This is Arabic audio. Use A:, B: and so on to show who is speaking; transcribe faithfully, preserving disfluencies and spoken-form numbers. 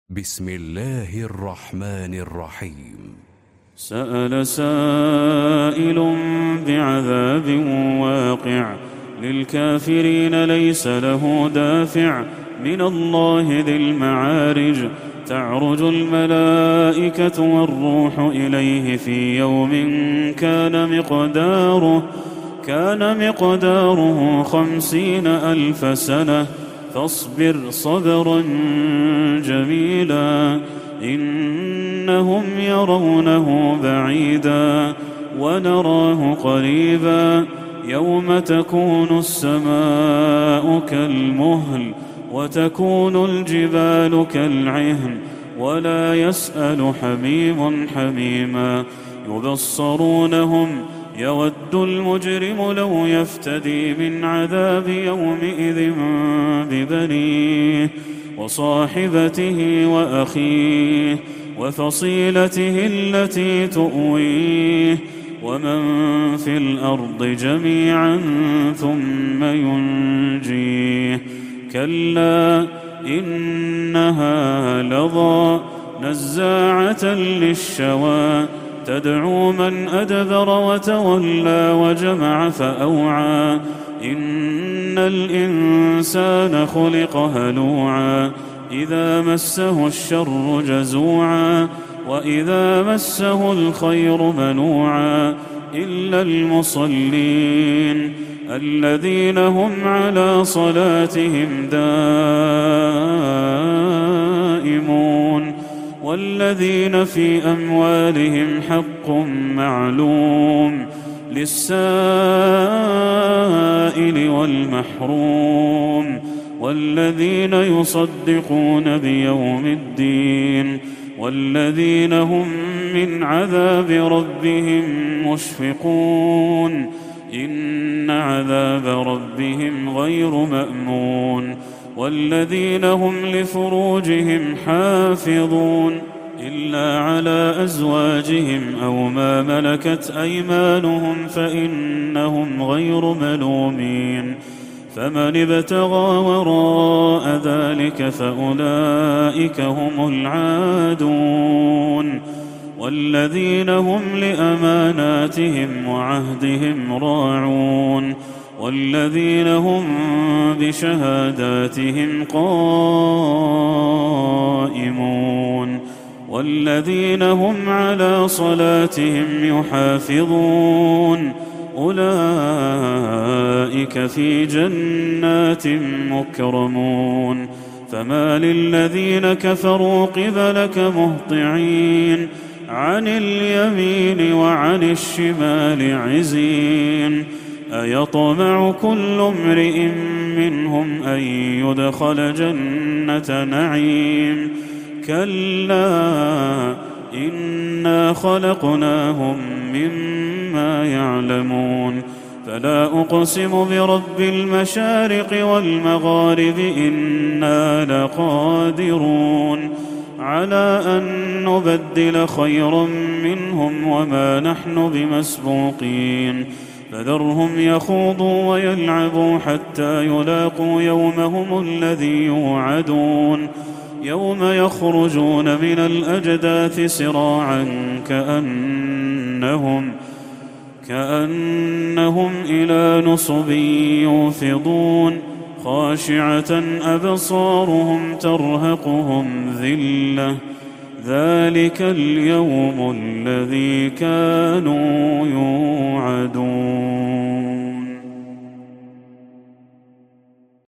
A: بسم الله الرحمن الرحيم.
B: سأل سائل بعذاب واقع للكافرين ليس له دافع من الله ذي المعارج. تعرج الملائكة والروح إليه في يوم كان مقداره كان مقداره خمسين ألف سنة فاصبر صبرا جميلا إنهم يرونه بعيدا ونراه قريبا يوم تكون السماء كالمهل وتكون الجبال كالعهن ولا يسأل حميم حميما يبصرونهم يود المجرم لو يفتدي من عذاب يومئذ ببنيه وصاحبته وأخيه وفصيلته التي تؤويه ومن في الأرض جميعا ثم ينجيه كلا إنها لظى نزاعة للشوى تدعو من أدبر وتولى وجمع فأوعى إن الإنسان خلق هلوعا إذا مسه الشر جزوعا وإذا مسه الخير منوعا إلا المصلين الذين هم على صلاتهم دائمون والذين في أموالهم حق معلوم للسائل والمحروم والذين يصدقون بيوم الدين والذين هم من عذاب ربهم مشفقون إن عذاب ربهم غير مأمون والذين هم لفروجهم حافظون إلا على أزواجهم أو ما ملكت أيمانهم فإنهم غير ملومين فمن ابتغى وراء ذلك فأولئك هم العادون والذين هم لأماناتهم وعهدهم راعون والذين هم بشهاداتهم قائمون والذين هم على صلاتهم يحافظون أولئك في جنات مكرمون فما للذين كفروا قبلك مهطعين عن اليمين وعن الشمال عزين أيطمع كل امرئ منهم أن يدخل جنة نعيم كلا إنا خلقناهم مما يعلمون فلا أقسم برب المشارق والمغارب إنا لقادرون على أن نبدل خيرا منهم وما نحن بمسبوقين فذرهم يخوضوا ويلعبوا حتى يلاقوا يومهم الذي يوعدون يوم يخرجون من الأجداث سراعا كأنهم كأنهم إلى نصب يوفضون خاشعة أبصارهم ترهقهم ذلة ذلك اليوم الذي كانوا يوعدون.